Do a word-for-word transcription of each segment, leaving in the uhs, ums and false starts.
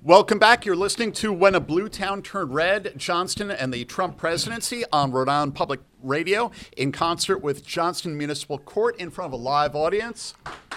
Welcome back. You're listening to When a Blue Town Turned Red, Johnston and the Trump Presidency on Rhode Island Public Radio in concert with Johnston Municipal Court in front of a live audience.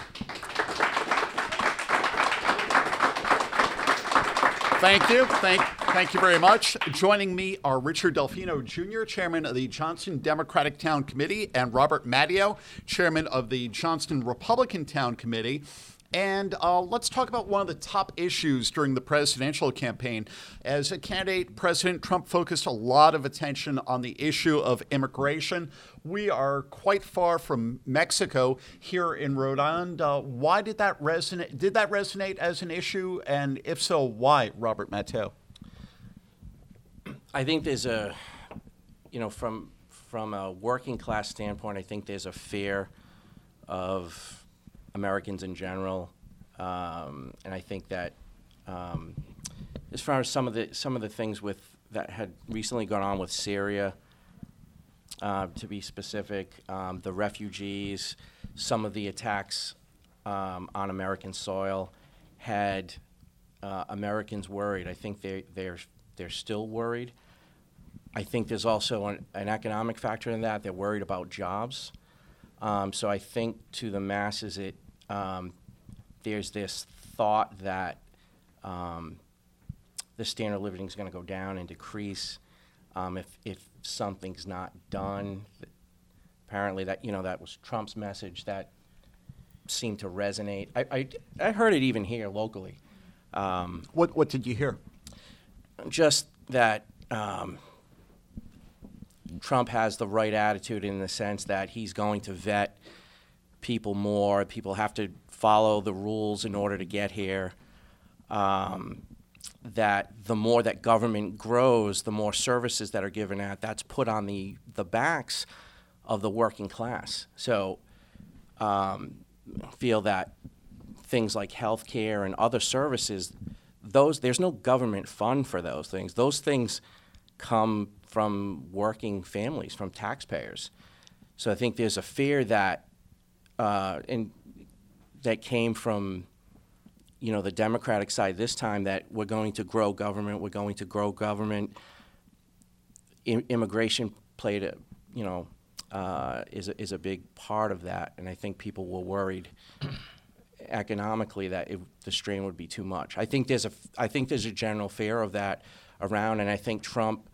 Thank you. Thank, thank you very much. Joining me are Richard Delfino, Junior, Chairman of the Johnston Democratic Town Committee, and Robert Matteo, Chairman of the Johnston Republican Town Committee. And uh, let's talk about one of the top issues during the presidential campaign. As a candidate, President Trump focused a lot of attention on the issue of immigration. We are quite far from Mexico here in Rhode Island. Uh, why did that resonate? Did that resonate as an issue? And if so, why, Robert Matteo? I think there's a, you know, from from a working class standpoint, I think there's a fear of Americans in general, um, and I think that um, as far as some of the some of the things with that had recently gone on with Syria, uh, to be specific, um, the refugees, some of the attacks um, on American soil had uh, Americans worried. I think they they're they're still worried. I think there's also an, an economic factor in that. They're worried about jobs. Um, so I think to the masses, it um, there's this thought that um, the standard of living is going to go down and decrease um, if if something's not done. Apparently, that you know that was Trump's message that seemed to resonate. I I, I heard it even here locally. Um, What what did you hear? just that um, Trump has the right attitude in the sense that he's going to vet people more. People have to follow the rules in order to get here. Um, that the more that government grows, the more services that are given out, that's put on the, the backs of the working class. So um, feel that things like health care and other services, those there's no government fund for those things. Those things come from working families, from taxpayers. So I think there's a fear that uh, and that came from you know the Democratic side this time, that we're going to grow government, we're going to grow government. I- immigration played a you know uh, is a, is a big part of that, and I think people were worried economically that it, the strain would be too much. I think there's a I think there's a general fear of that around, and I think Trump,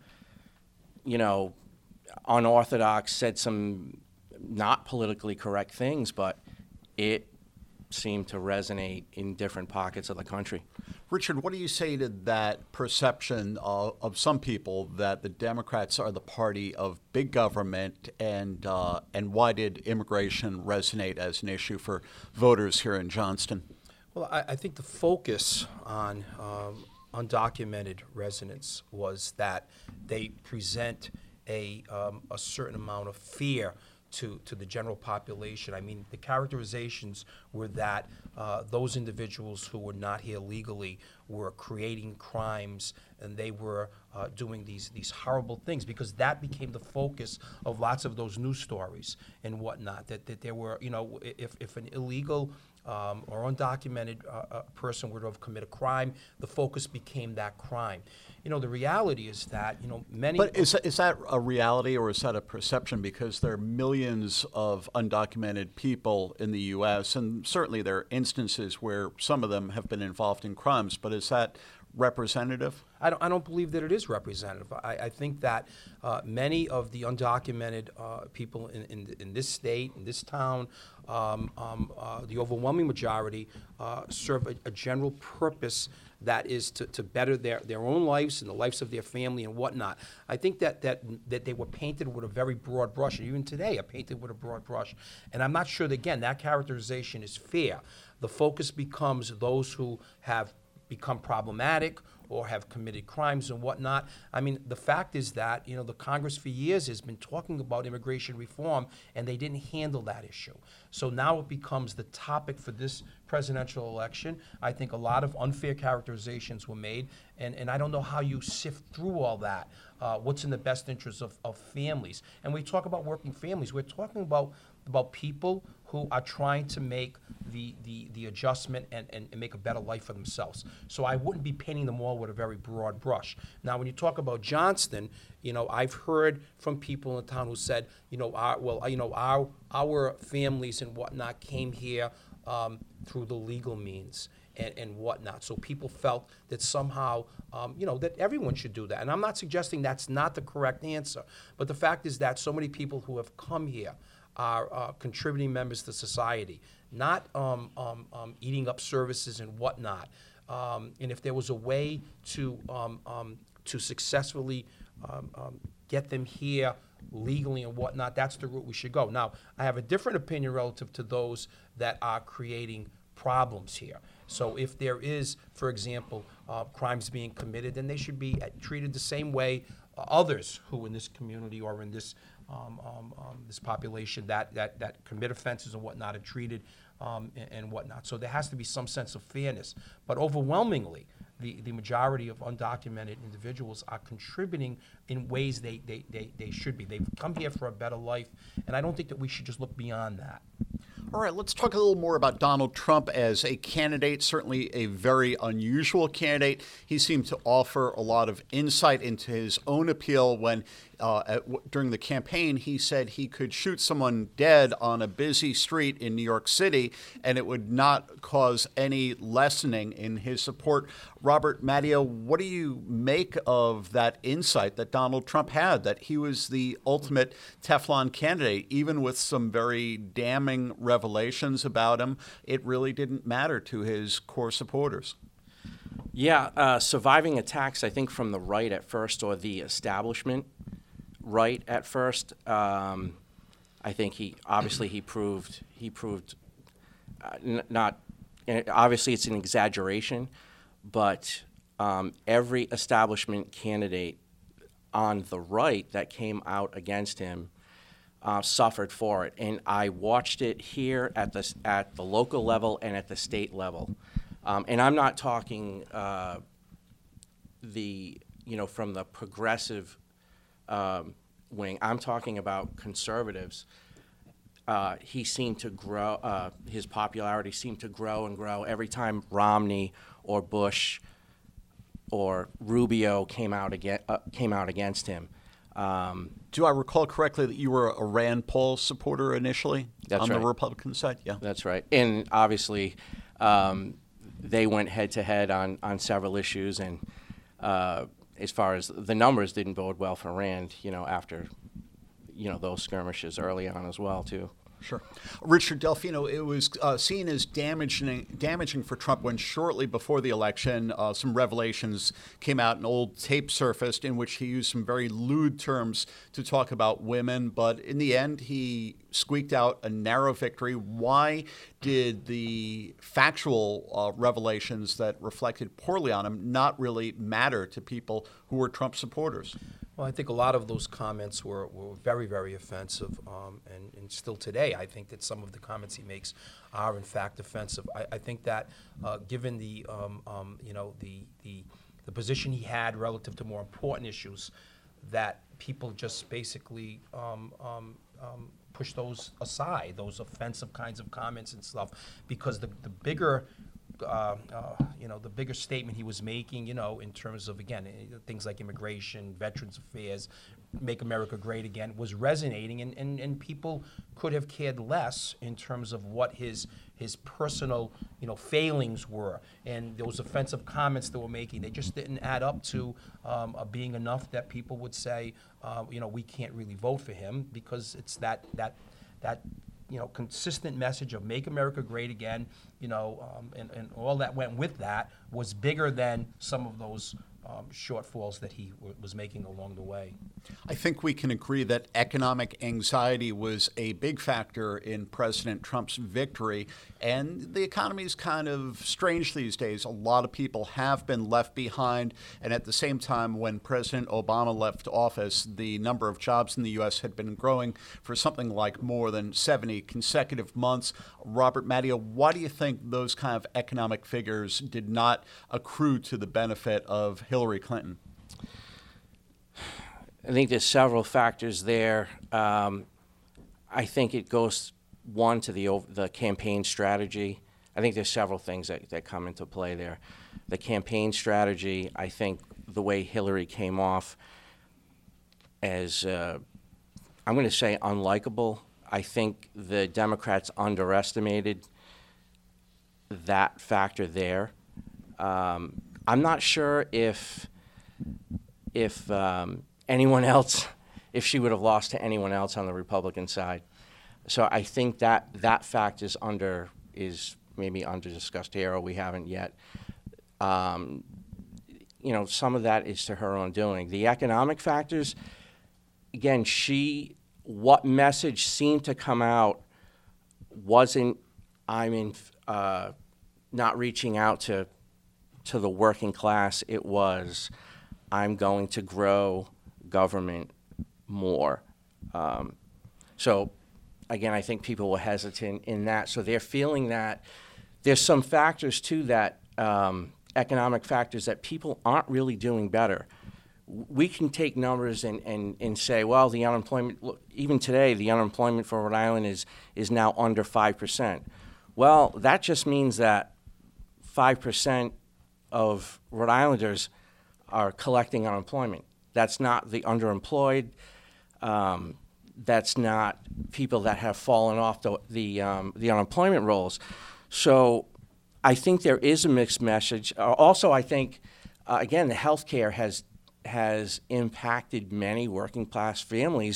you know, unorthodox, said some not politically correct things, but it seemed to resonate in different pockets of the country. Richard, what do you say to that perception uh, of some people that the Democrats are the party of big government, and uh, and why did immigration resonate as an issue for voters here in Johnston? Well, I, I think the focus on um, undocumented residents was that they present a um, a certain amount of fear to, to the general population. I mean, the characterizations were that uh, those individuals who were not here legally were creating crimes, and they were uh, doing these these horrible things, because that became the focus of lots of those news stories and whatnot, that, that there were, you know, if, if an illegal um, or undocumented uh, uh, person were to have committed a crime, the focus became that crime. You know, the reality is that, you know, many... But is, is that a reality, or is that a perception? Because there are millions of undocumented people in the U S, and certainly there are instances where some of them have been involved in crimes, but is that representative? I don't, I don't believe that it is representative. I, I think that uh, many of the undocumented uh, people in, in, in this state, in this town, um, um, uh, the overwhelming majority uh, serve a, a general purpose that is to, to better their, their own lives and the lives of their family and whatnot. I think that, that that they were painted with a very broad brush, and even today are painted with a broad brush. And I'm not sure that, again, that characterization is fair. The focus becomes those who have become problematic or have committed crimes and whatnot. I mean, the fact is that, you know, the Congress for years has been talking about immigration reform, and they didn't handle that issue. So now it becomes the topic for this presidential election. I think a lot of unfair characterizations were made, and, and I don't know how you sift through all that. Uh, what's in the best interest of, of families? And we talk about working families. We're talking about, about people who are trying to make the, the, the adjustment and, and, and make a better life for themselves. So I wouldn't be painting them all with a very broad brush. Now, when you talk about Johnston, you know, I've heard from people in the town who said, you know, our, well, you know, our, our families and whatnot came here um, through the legal means. And, and whatnot. So people felt that somehow, um, you know, that everyone should do that. And I'm not suggesting that's not the correct answer. But the fact is that so many people who have come here are uh, contributing members to society, not um, um, um, eating up services and whatnot. Um, and if there was a way to um, um, to successfully um, um, get them here legally and whatnot, that's the route we should go. Now, I have a different opinion relative to those that are creating problems here. So if there is, for example, uh, crimes being committed, then they should be treated the same way uh, others who in this community or in this um, um, um, this population that, that, that commit offenses and whatnot are treated um, and, and whatnot. So there has to be some sense of fairness. But overwhelmingly, the, the majority of undocumented individuals are contributing in ways they, they, they, they should be. They've come here for a better life, and I don't think that we should just look beyond that. All right, let's talk a little more about Donald Trump as a candidate, certainly a very unusual candidate. He seemed to offer a lot of insight into his own appeal when uh, at, w- during the campaign he said he could shoot someone dead on a busy street in New York City and it would not cause any lessening in his support. Robert Matteo, what do you make of that insight that Donald Trump had, that he was the ultimate Teflon candidate, even with some very damning revelations about him? It really didn't matter to his core supporters. Yeah, uh, surviving attacks, I think, from the right at first, or the establishment right at first. Um, I think he obviously he proved he proved uh, n- not obviously it's an exaggeration, but um, every establishment candidate on the right that came out against him uh, suffered for it, and I watched it here at the at the local level and at the state level. Um, and I'm not talking uh, the, you know, from the progressive um, wing. I'm talking about conservatives. Uh, he seemed to grow, uh, his popularity seemed to grow and grow every time Romney or Bush or Rubio came out, again, uh, came out against him. Um, Do I recall correctly that you were a Rand Paul supporter initially That's on right. the Republican side? Yeah, That's right. And obviously, um, they went head-to-head on, on several issues, and uh, as far as the numbers didn't bode well for Rand, you know, after, you know, those skirmishes early on as well, too. Sure. Richard Delfino, it was uh, seen as damaging, damaging for Trump when shortly before the election, uh, some revelations came out, an old tape surfaced in which he used some very lewd terms to talk about women. But in the end, he squeaked out a narrow victory. Why did the factual uh, revelations that reflected poorly on him not really matter to people who were Trump supporters? Well, I think a lot of those comments were, were very, very offensive, um, and, and still today, I think that some of the comments he makes are in fact offensive. I, I think that uh, given the, um, um, you know, the, the the position he had relative to more important issues, that people just basically um, um, um, push those aside, those offensive kinds of comments and stuff, because the the bigger. Uh, uh, you know, the bigger statement he was making, you know, in terms of, again, things like immigration, Veterans Affairs, Make America Great Again, was resonating, and, and, and people could have cared less in terms of what his his personal, you know, failings were. And those offensive comments they were making, they just didn't add up to um, uh, being enough that people would say, uh, you know, we can't really vote for him, because it's that that that you know, consistent message of Make America Great Again, you know, um, and, and all that went with that was bigger than some of those um, shortfalls that he w- was making along the way. I think we can agree that economic anxiety was a big factor in President Trump's victory, and the economy is kind of strange these days. A lot of people have been left behind, and at the same time, when President Obama left office, the number of jobs in the U S had been growing for something like more than seventy consecutive months. Robert Matteo, why do you think those kind of economic figures did not accrue to the benefit of Hillary Clinton? I think there's several factors there. Um, I think it goes one, to the ov- the campaign strategy. I think there's several things that, that come into play there. The campaign strategy, I think the way Hillary came off as, uh, I'm going to say unlikable. I think the Democrats underestimated that factor there. Um, I'm not sure if if um, anyone else, if she would have lost to anyone else on the Republican side. So I think that that fact is under is maybe under discussed here, or we haven't yet. Um, you know, some of that is to her own doing. The economic factors, again, she what message seemed to come out wasn't I'm in uh, not reaching out to to the working class. It was I'm going to grow government more. Um, so again, I think people were hesitant in that. So they're feeling that there's some factors too that um, economic factors that people aren't really doing better. We can take numbers and, and, and say, well, the unemployment, look, even today, the unemployment for Rhode Island is, is now under five percent. Well, that just means that five percent of Rhode Islanders are collecting unemployment. That's not the underemployed. Um, that's not people that have fallen off the, the, um, the unemployment rolls. So I think there is a mixed message. Uh, also, I think, uh, again, the healthcare has has impacted many working class families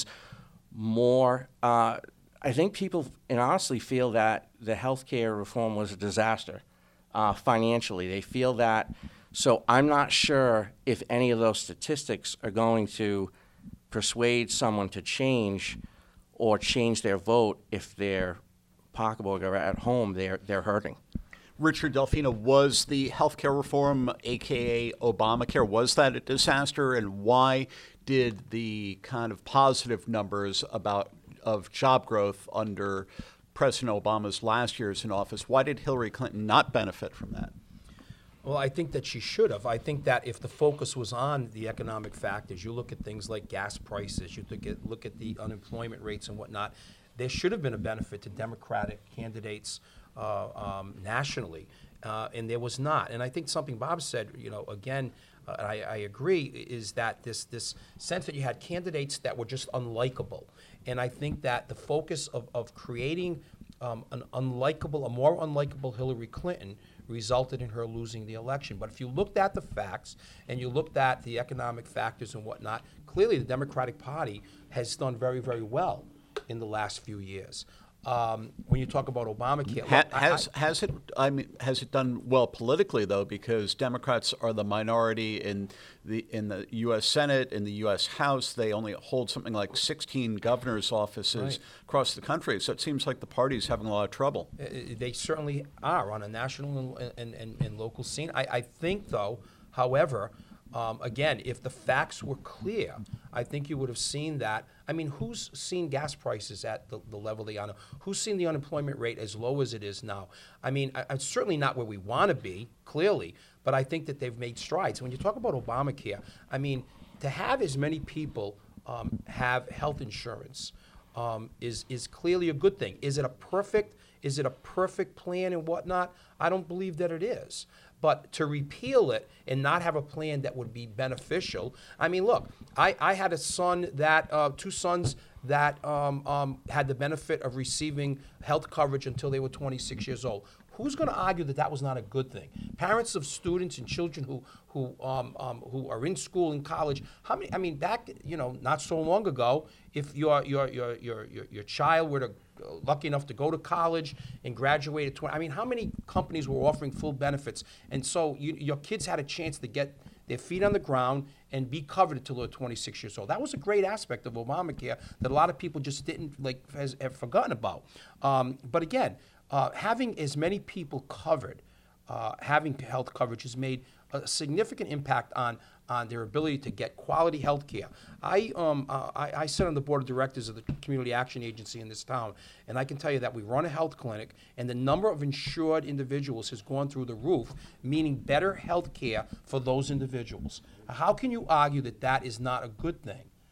more. Uh, I think people, and honestly, feel that the healthcare reform was a disaster uh, financially. They feel that. So I'm not sure if any of those statistics are going to persuade someone to change or change their vote if their pocketbook are at home, they're they're hurting. Richard Delfino, was the healthcare reform, a k a. Obamacare, was that a disaster? And why did the kind of positive numbers about of job growth under President Obama's last years in office, why did Hillary Clinton not benefit from that? Well, I think that she should have. I think that if the focus was on the economic factors, you look at things like gas prices, you look at, look at the unemployment rates and whatnot, there should have been a benefit to Democratic candidates uh, um, nationally, uh, and there was not. And I think something Bob said, you know, again, uh, I, I agree, is that this this sense that you had candidates that were just unlikable. And I think that the focus of, of creating um, an unlikable, a more unlikable Hillary Clinton resulted in her losing the election. But if you looked at the facts and you looked at the economic factors and whatnot, clearly the Democratic Party has done very, very well in the last few years. Um, when you talk about Obamacare, Ha- look, has I, has it? I mean, has it done well politically though? Because Democrats are the minority in the in the U S Senate, in the U S House. They only hold something like sixteen governors' offices Right. across the country. So it seems like the party's having a lot of trouble. Uh, They certainly are on a national and, and, and, and local scene. I, I think, though, however, um, again, if the facts were clear, I think you would have seen that. I mean, who's seen gas prices at the, the level they are now? Who's seen the unemployment rate as low as it is now? I mean, I, it's certainly not where we want to be, clearly, but I think that they've made strides. When you talk about Obamacare, I mean, to have as many people um, have health insurance, Um, is is clearly a good thing. Is it a perfect is it a perfect plan and whatnot? I don't believe that it is. But to repeal it and not have a plan that would be beneficial, I mean, look, I, I had a son that uh, two sons that um, um, had the benefit of receiving health coverage until they were twenty-six years old. Who's going to argue that that was not a good thing? Parents of students and children who who um, um, who are in school and college. How many? I mean, back you know, not so long ago, if your your your your your, your child were to uh, lucky enough to go to college and graduate at twenty, I mean, how many companies were offering full benefits? And so you, your kids had a chance to get their feet on the ground and be covered until they're twenty-six years old. That was a great aspect of Obamacare that a lot of people just didn't like has have forgotten about. Um, but again. Uh, having as many people covered, uh, having health coverage has made a significant impact on, on their ability to get quality health care. I, um, uh, I, I sit on the board of directors of the Community Action Agency in this town, and I can tell you that we run a health clinic, and the number of insured individuals has gone through the roof, meaning better health care for those individuals. How can you argue that that is not a good thing?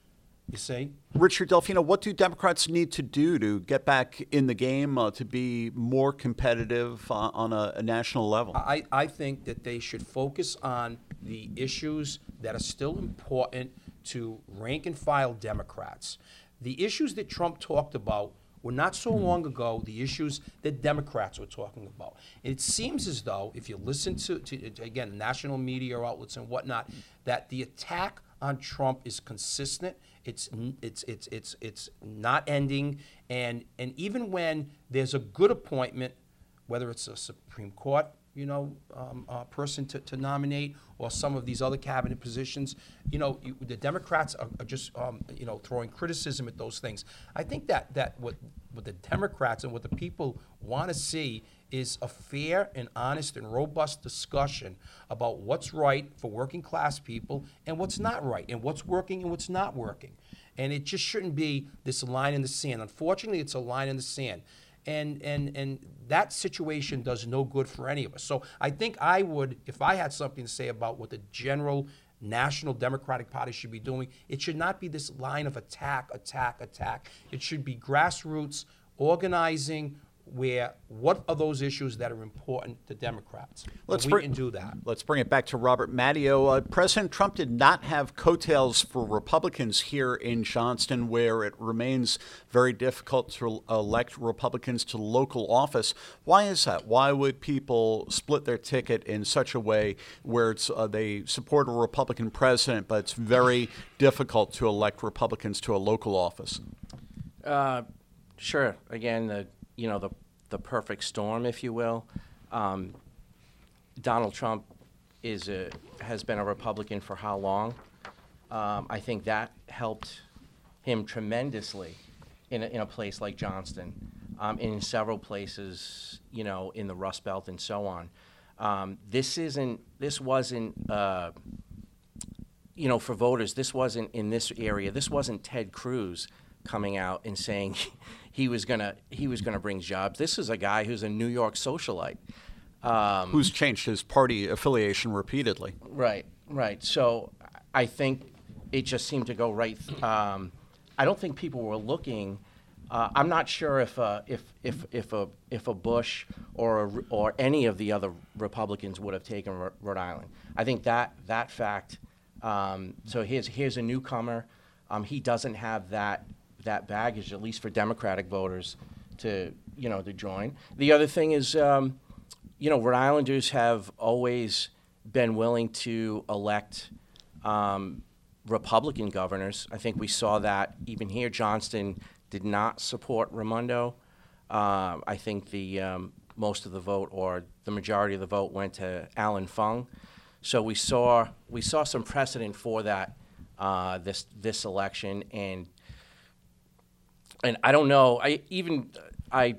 You see? Richard Delfino, what do Democrats need to do to get back in the game, uh, to be more competitive uh, on a, a national level? I, I think that they should focus on the issues that are still important to rank and file Democrats. The issues that Trump talked about were not so long ago the issues that Democrats were talking about. It seems as though, if you listen to, to again, national media outlets and whatnot, that the attack on Trump is consistent. It's it's it's it's it's not ending, and and even when there's a good appointment, whether it's a Supreme Court, you know, um, uh, person to, to nominate, or some of these other cabinet positions, you know, you, the Democrats are, are just, um, you know, throwing criticism at those things. I think that that what what the Democrats and what the people want to see is a fair and honest and robust discussion about what's right for working class people and what's not right, and what's working and what's not working. And it just shouldn't be this line in the sand. Unfortunately, it's a line in the sand. And, and, and that situation does no good for any of us. So I think I would, if I had something to say about what the general National Democratic Party should be doing, it should not be this line of attack, attack, attack. It should be grassroots organizing, where what are those issues that are important to Democrats? Let's we bring, can do that. Let's bring it back to Robert Matteo. Uh, President Trump did not have coattails for Republicans here in Johnston, where it remains very difficult to elect Republicans to local office. Why is that? Why would people split their ticket in such a way where it's, uh, they support a Republican president, but it's very difficult to elect Republicans to a local office? Uh, sure. Again, the you know, the the perfect storm, if you will. Um, Donald Trump is a, has been a Republican for how long? Um, I think that helped him tremendously in a, in a place like Johnston, um, in several places, you know, in the Rust Belt and so on. Um, this isn't, this wasn't, uh, you know, for voters, this wasn't in this area, this wasn't Ted Cruz coming out and saying he was gonna he was gonna bring jobs. This is a guy who's a New York socialite, um, who's changed his party affiliation repeatedly. Right, right. So I think it just seemed to go right. Th- um, I don't think people were looking. Uh, I'm not sure if uh, if if if a if a Bush or a, or any of the other Republicans would have taken R- Rhode Island. I think that that fact. Um, so here's here's a newcomer. Um, he doesn't have that. that baggage, at least for Democratic voters, to you know to join. The other thing is, um, you know, Rhode Islanders have always been willing to elect um, Republican governors. I think we saw that even here. Johnston did not support Raimondo. Uh, I think the um, most of the vote, or the majority of the vote, went to Alan Fung. So we saw we saw some precedent for that uh, this this election. And And I don't know. I even I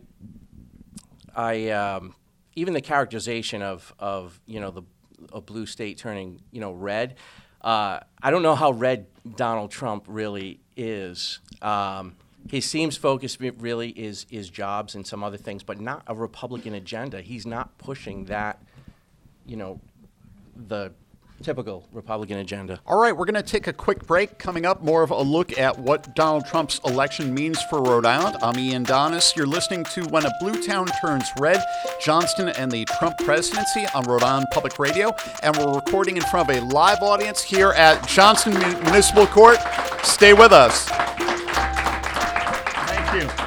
I um, even the characterization of of you know the a blue state turning you know red. Uh, I don't know how red Donald Trump really is. Um, he seems focused really is is jobs and some other things, but not a Republican agenda. He's not pushing that. You know, the typical Republican agenda. All right, we're going to take a quick break. Coming up, more of a look at what Donald Trump's election means for Rhode Island. I'm Ian Donis. You're listening to When a Blue Town Turns Red, Johnston and the Trump presidency on Rhode Island Public Radio. And we're recording in front of a live audience here at Johnston Municipal Court. Stay with us. Thank you.